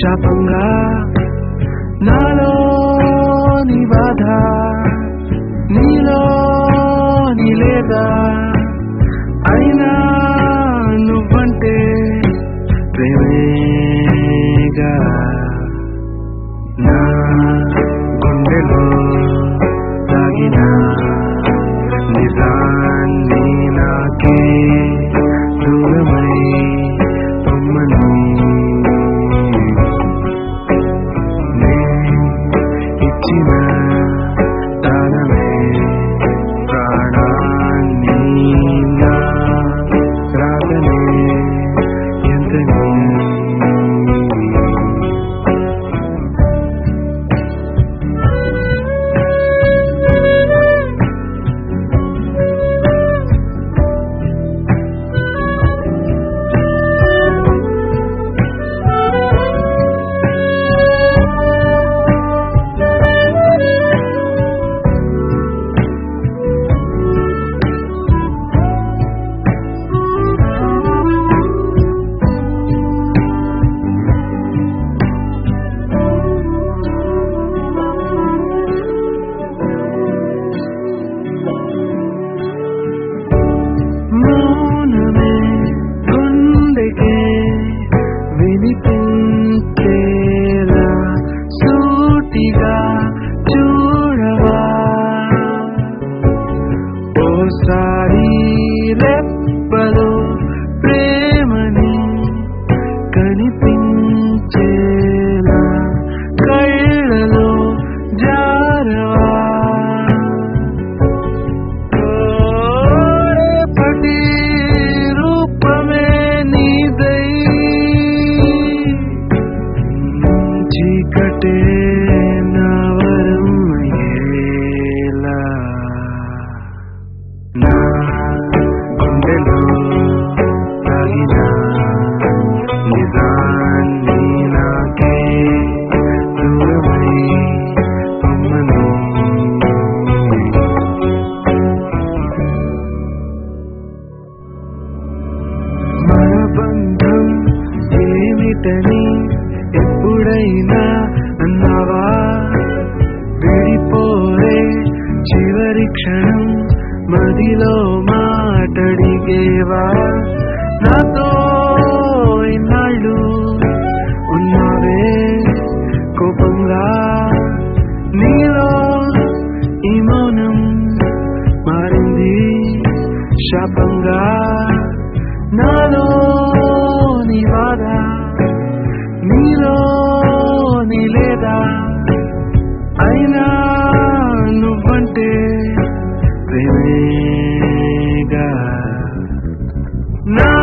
శాపంగా నాలోని బాధ నీలోని లేదా అయినా నువ్వంటే ప్రేమేగా నా గుండెలో తాగిన నిజాన్ని నాకే దూరమై పొమ్మని నే ఇచ్చిన దానమే ప్రాణాన్ని నా రాగనే ఎంతని మౌనమే గుండెకే వినిపించేలా సూటిగా చూడవా ఓసారి రెప్పలో ప్రేమని కనిపించేలా కళ్ళలో జారవా రూపమే నీదై చీకటే నా వరం అయ్యేలా నా గుండెలో తాగిన నిజాన్ని నాకే దూరమై పొమ్మని మన బంధం ఏమిటని ఎప్పుడైనా అన్నావా విడిపోయే చివరి క్షణం మదిలో మాటడిగేవా నాతో ఇన్నాళ్ళు ఉన్నావే కోపంగా నీలో ఈ మౌనం మారింది శాపంగా నాలోని బాధ నీలోని లేదా అయినా నువ్వంటే ప్రేమేగా నా